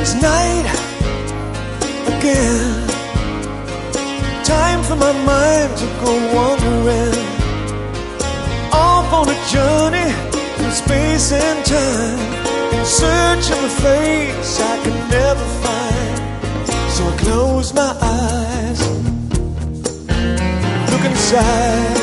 It's night again. Time for my mind to go wandering, off on a journey through space and time, in search of a place I can never find. So I close my eyes, look inside.